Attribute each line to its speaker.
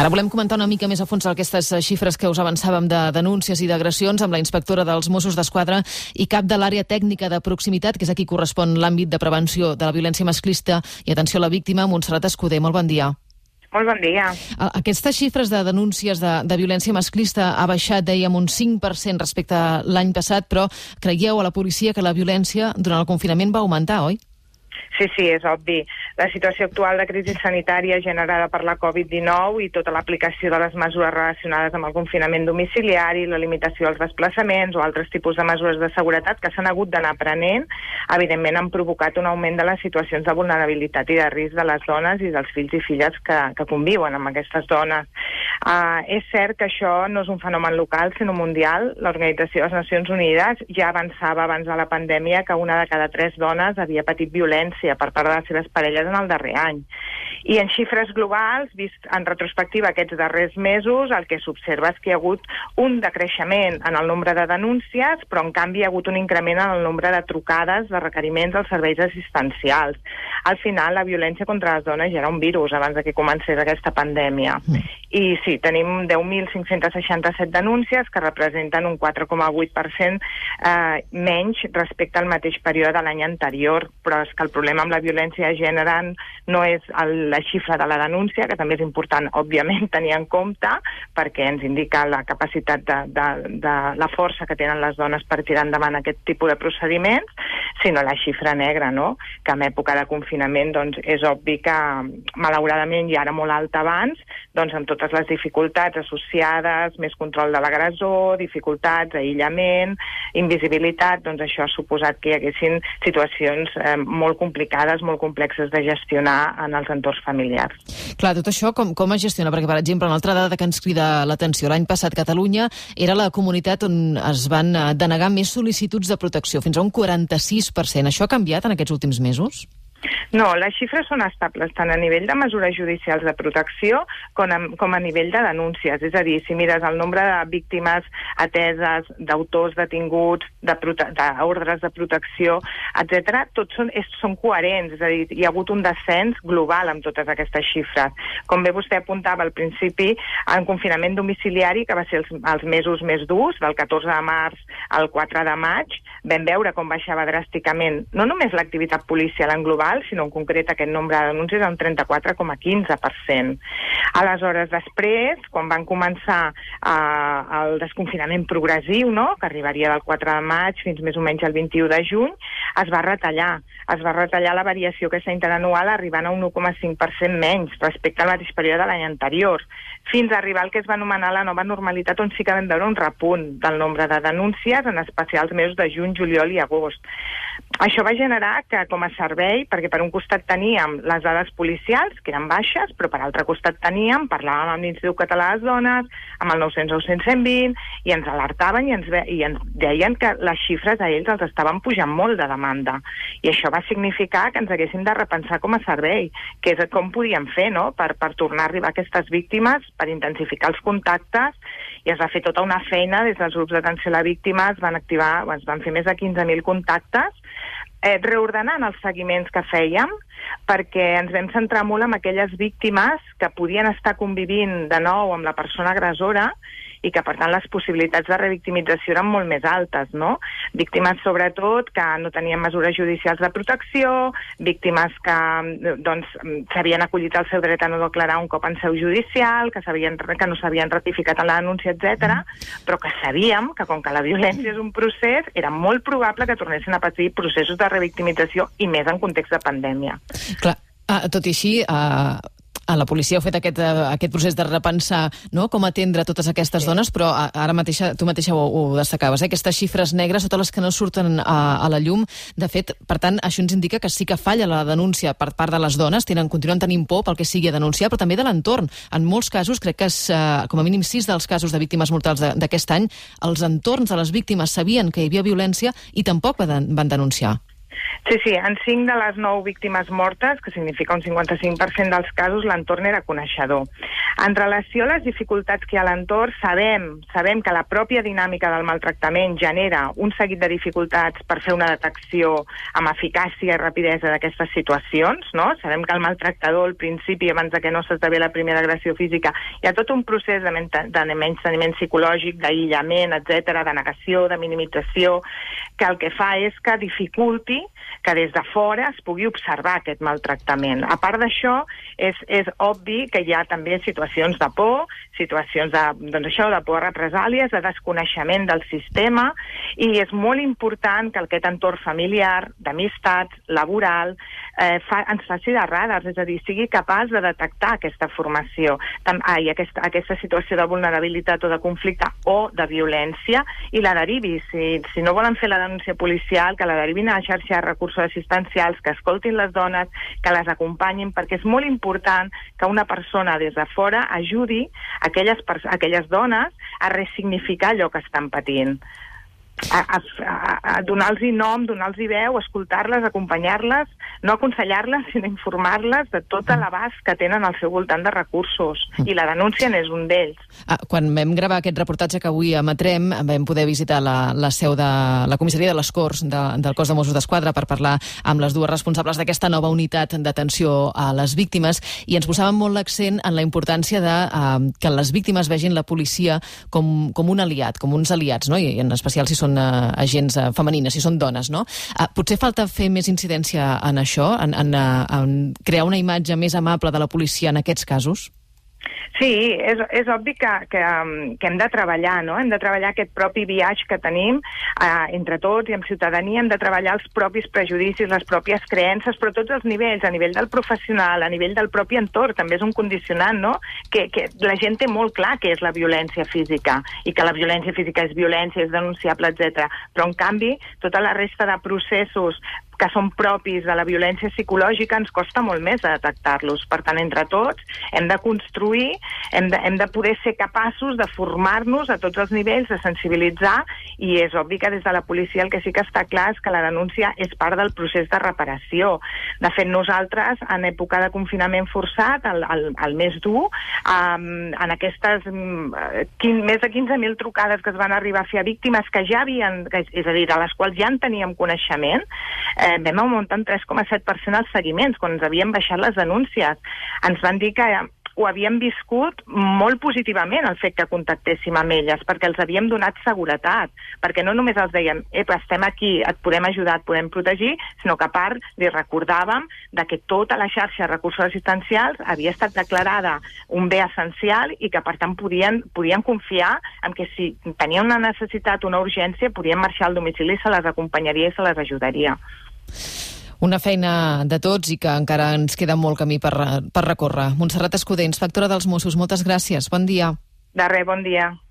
Speaker 1: Ara volem comentar una mica més a fons aquestes xifres que us avançàvem de denúncies i d'agressions amb la inspectora dels Mossos d'Esquadra i cap de l'àrea tècnica de proximitat, que és a qui correspon l'àmbit de prevenció de la violència masclista i atenció a la víctima, Montserrat Escudé. Molt bon dia.
Speaker 2: Molt bon dia.
Speaker 1: Aquestes xifres de denúncies de violència masclista ha baixat, dèiem, un 5% respecte a l'any passat, però creieu a la policia que la violència durant el confinament va augmentar, oi?
Speaker 2: Sí, és obvi. La situació actual de crisi sanitària generada per la Covid-19 i tota l'aplicació de les mesures relacionades amb el confinament domiciliari, la limitació als desplaçaments o altres tipus de mesures de seguretat que s'han hagut d'anar prenent, evidentment han provocat un augment de les situacions de vulnerabilitat i de risc de les dones i dels fills i filles que conviuen amb aquestes dones. És cert que això no és un fenomen local, sinó mundial. L'Organització de les Nacions Unides ja avançava abans de la pandèmia que una de cada 3 dones havia patit violència per part de les seves parelles en el darrer any. I en xifres globals, vist en retrospectiva aquests darrers mesos, el que s'observa és que hi ha hagut un decreixement en el nombre de denúncies, però en canvi hi ha hagut un increment en el nombre de trucades, de requeriments als serveis assistencials. Al final, la violència contra les dones ja era un virus abans que comencés aquesta pandèmia. I sí, tenim 10.567 denúncies que representen un 4,8% menys respecte al mateix període de l'any anterior, però és que el problema amb la violència de gènere no és la xifra de la denúncia, que també és important, òbviament, tenir en compte, perquè ens indica la capacitat de la força que tenen les dones per tirar endavant aquest tipus de procediments, sinó la xifra negra, no? Que en època de confinament doncs, és obvi que, malauradament, i ara molt alta abans, doncs amb totes les dificultats associades, més control de l'agressor, dificultats, aïllament, invisibilitat, doncs això ha suposat que hi haguessin situacions molt complicades, molt complexes de gestionar en els entorns familiars.
Speaker 1: Clar, tot això com es gestiona? Perquè, per exemple, una altra dada que ens crida l'atenció, l'any passat Catalunya era la comunitat on es van denegar més sol·licituds de protecció, fins a un 46%. Això ha canviat en aquests últims mesos?
Speaker 2: No, les xifres són estables tant a nivell de mesures judicials de protecció com a nivell de denúncies. És a dir, si mires el nombre de víctimes ateses, d'autors detinguts, d'ordres de protecció, etc., tots són coherents. És a dir, hi ha hagut un descens global amb totes aquestes xifres. Com bé vostè apuntava al principi, en confinament domiciliari, que va ser els mesos més durs, del 14 de març al 4 de maig, vam veure com baixava dràsticament no només l'activitat policial en global, sinó en concret aquest nombre de denúncies a un 34,15%. Aleshores, després, quan van començar el desconfinament progressiu, no?, que arribaria del 4 de maig fins més o menys el 21 de juny, es va retallar la variació aquesta interanual arribant a un 1,5% menys respecte al mateix període de l'any anterior, fins a arribar al que es va anomenar la nova normalitat, on sí que vam veure un repunt del nombre de denúncies, en especial els mesos de juny, juliol i agost. Això va generar que, com a servei, perquè per un costat teníem les dades policials, que eren baixes, però per altre costat parlàvem amb l'Institut Català de les Dones, amb el 900-920, i ens alertaven i ens deien que les xifres a ells els estaven pujant molt de demanda. I això va significar que ens haguéssim de repensar com a servei, que és com podíem fer, no?, per tornar a arribar a aquestes víctimes, per intensificar els contactes, i es va fer tota una feina des dels grups d'atenció a la víctima, es van fer més de 15.000 contactes, reordenant els seguiments que fèiem, perquè ens vam centrar molt en aquelles víctimes que podien estar convivint de nou amb la persona agressora i que, per tant, les possibilitats de revictimització eren molt més altes, no? Víctimes, sobretot, que no tenien mesures judicials de protecció, víctimes que doncs s'havien acollit al seu dret a no declarar un cop en seu judicial, que no s'havien ratificat en la denúncia, etc., però que sabíem que, com que la violència és un procés, era molt probable que tornessin a patir processos de revictimització i més en context de pandèmia.
Speaker 1: Clar, tot i així, a la policia heu fet aquest procés de repensar, no?, com atendre totes aquestes dones, però ara mateixa, tu mateixa ho destacaves, aquestes xifres negres, totes les que no surten a la llum. De fet, per tant, això ens indica que sí que falla la denúncia per part de les dones, continuen tenint por pel que sigui a denunciar, però també de l'entorn. En molts casos, crec que és com a mínim 6 dels casos de víctimes mortals d'aquest any, els entorns de les víctimes sabien que hi havia violència i tampoc van denunciar.
Speaker 2: Sí, en 5 de les 9 víctimes mortes, que significa un 55% dels casos, l'entorn era coneixedor. En relació a les dificultats que hi ha a l'entorn, sabem que la pròpia dinàmica del maltractament genera un seguit de dificultats per fer una detecció amb eficàcia i rapidesa d'aquestes situacions, no? Sabem que el maltractador, al principi, abans de que no s'esdevé la primera agressió física, hi ha tot un procés de menysteniment psicològic, d'aïllament, etc., de negació, de minimització, que el que fa és que dificulti que des de fora es pugui observar aquest maltractament. A part d'això, és obvi que hi ha també situacions de por, situacions de por a represàlies, de desconeixement del sistema, i és molt important que aquest entorn familiar, d'amistats, laboral, ens faci de radars, és a dir, sigui capaç de detectar aquesta formació, aquesta situació de vulnerabilitat o de conflicte o de violència, i la derivi. Si no volen fer la denúncia policial, que la derivin a la xarxa de recursos assistencials, que escoltin les dones, que les acompanyin, perquè és molt important que una persona des de fora ajudi aquelles dones a ressignificar allò que estan patint. A donar-los nom, donar-los veu, escoltar-les, acompanyar-les, no aconsellar-les, sinó informar-les de tot l'abast que tenen al seu voltant de recursos. I la denúncia n'és un d'ells.
Speaker 1: Quan vam gravar aquest reportatge que avui emetrem, vam poder visitar la seu de la comissaria de les Corts del cos de Mossos d'Esquadra per parlar amb les dues responsables d'aquesta nova unitat d'atenció a les víctimes, i ens posaven molt l'accent en la importància de que les víctimes vegin la policia com un aliat, com uns aliats, no? I en especial si són agents femenines, si són dones, no? Potser falta fer més incidència en això, en crear una imatge més amable de la policia en aquests casos?
Speaker 2: Sí, és obvi que hem de treballar, no? Hem de treballar aquest propi biaix que tenim entre tots i amb ciutadania, hem de treballar els propis prejudicis, les pròpies creences, però a tots els nivells, a nivell del professional, a nivell del propi entorn, també és un condicionant, no? Que la gent té molt clar què és la violència física, i que la violència física és violència, és denunciable, etc. Però, en canvi, tota la resta de processos que són propis de la violència psicològica ens costa molt més de detectar-los. Per tant, entre tots, hem de construir, hem de poder ser capaços de formar-nos a tots els nivells, de sensibilitzar, i és obvi que des de la policia el que sí que està clar és que la denúncia és part del procés de reparació. De fet, nosaltres, en època de confinament forçat, el més dur, en aquestes més de 15.000 trucades que es van arribar a fer a víctimes que ja havien, és a dir, de les quals ja en teníem coneixement, vam augmentar en 3,7% els seguiments, quan ens havien baixat les denúncies. Ens van dir que ho havíem viscut molt positivament, el fet que contactéssim amb elles, perquè els havíem donat seguretat, perquè no només els dèiem, estem aquí, et podem ajudar, et podem protegir, sinó que a part li recordàvem de que tota la xarxa de recursos assistencials havia estat declarada un bé essencial i que per tant podien confiar en que si tenien una necessitat, una urgència, podien marxar al domicili i se les acompanyaria i se les ajudaria.
Speaker 1: Una feina de tots i que encara ens queda molt camí per recórrer. Montserrat Escudé, inspectora dels Mossos, moltes gràcies. Bon dia.
Speaker 2: De res, bon dia.